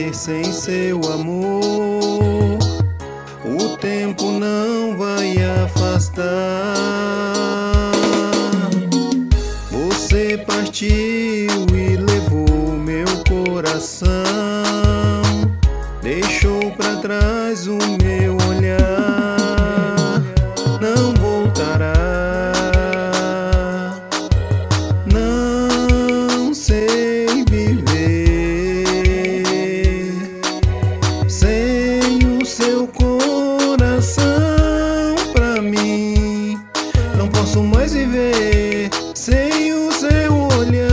viver sem seu amor. O tempo não vai afastar. Você partiu e levou meu coração, deixou pra trás o meu olhar. Não voltará. Não sei viver sem o seu coração pra mim. Não posso mais viver sem o seu olhar.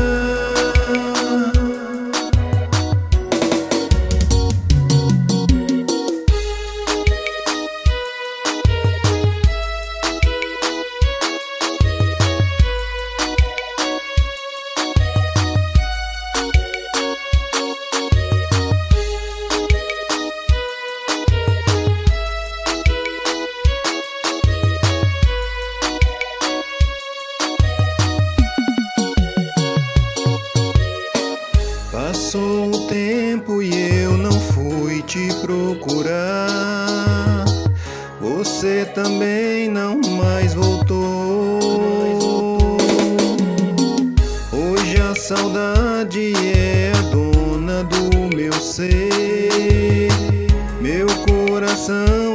Passou o tempo e eu não fui te procurar. Você também não mais voltou. Hoje a saudade é a dona do meu ser. Meu coração